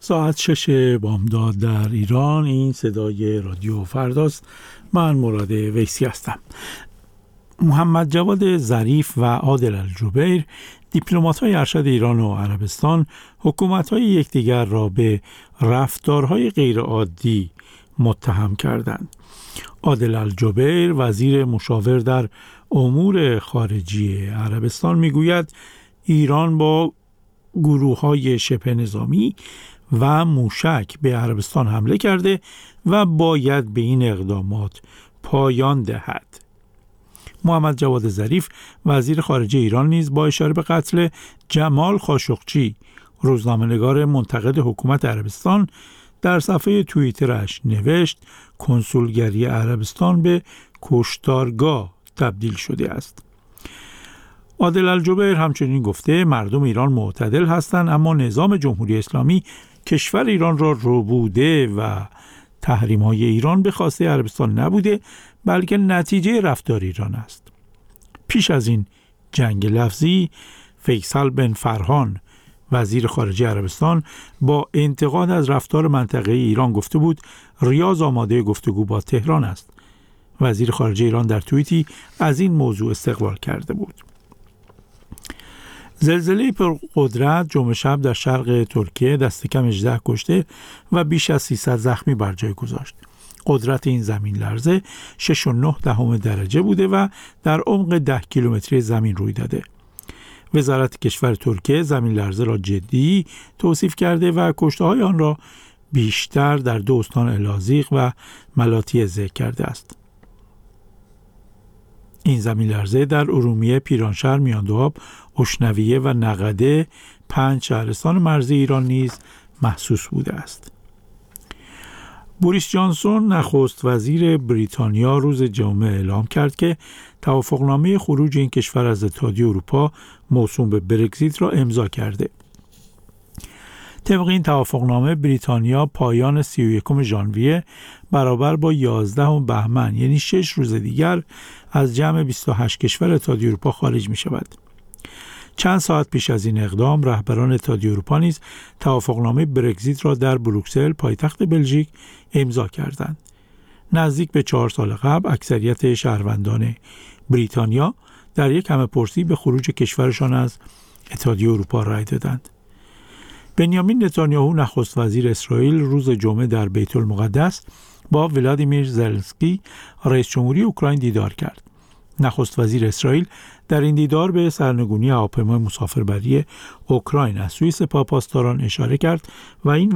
ساعت 6 بامداد در ایران. این صدای رادیو فرداست. من مراد ویسی هستم. محمد جواد ظریف و عادل الجبیر، دیپلمات‌های ارشد ایران و عربستان، حکومت‌های یکدیگر را به رفتارهای غیرعادی متهم کردند. عادل الجبیر، وزیر مشاور در امور خارجی عربستان، میگوید ایران با گروه‌های شبه نظامی و موشک به عربستان حمله کرده و باید به این اقدامات پایان دهد. محمد جواد ظریف، وزیر خارجه ایران، نیز با اشاره به قتل جمال خاشقچی، روزنامه‌نگار منتقد حکومت عربستان، در صفحه توییترش نوشت کنسولگری عربستان به کشتارگاه تبدیل شده است. عادل الجبیر همچنین گفته مردم ایران معتدل هستند، اما نظام جمهوری اسلامی کشور ایران را ربوده و تحریم‌های ایران به خواسته عربستان نبوده، بلکه نتیجه رفتار ایران است. پیش از این جنگ لفظی، فیصل بن فرهان، وزیر خارجه عربستان، با انتقاد از رفتار منطقه ایران گفته بود ریاض آماده گفتگو با تهران است. وزیر خارجه ایران در توییتی از این موضوع استقبال کرده بود. زلزله پرقدرت جمعه شب در شرق ترکیه دست کم 18 کشته و بیش از 300 زخمی بر جای گذاشت. قدرت این زمین لرزه 6.9 درجه بوده و در عمق 10 کیلومتری زمین روی داده. وزارت کشور ترکیه زمین لرزه را جدی توصیف کرده و کشته‌های آن را بیشتر در دو استان الازیق و ملاطیه ذکر کرده است. این زمین لرزه در ارومیه، پیرانشهر، میاندوآب، اشنویه و نقده، 5 شهرستان مرزی ایران نیز محسوس بوده است. بوریس جانسون، نخست وزیر بریتانیا، روز جمعه اعلام کرد که توافقنامه خروج این کشور از اتحادیه اروپا موسوم به برگزیت را امضا کرده. طبق این توافقنامه بریتانیا پایان 31 ژانویه برابر با 11 بهمن، یعنی 6 روز دیگر، از جمع 28 کشور اتحادیه اروپا خارج می شود. چند ساعت پیش از این اقدام، رهبران اتحادیه اروپا نیز توافقنامه برگزیت را در بروکسل، پایتخت بلژیک، امضا کردند. نزدیک به 4 سال قبل اکثریت شهروندان بریتانیا در یک همه‌پرسی به خروج کشورشان از اتحادیه اروپا رای دادند. بنیامین نتانیاهو، نخست وزیر اسرائیل، روز جمعه در بیت المقدس با ولادیمیر زلنسکی، رئیس جمهوری اوکراین، دیدار کرد. نخست وزیر اسرائیل در این دیدار به سرنگونی هواپیمای مسافربری اوکراین از سوی سپاه پاسداران اشاره کرد و این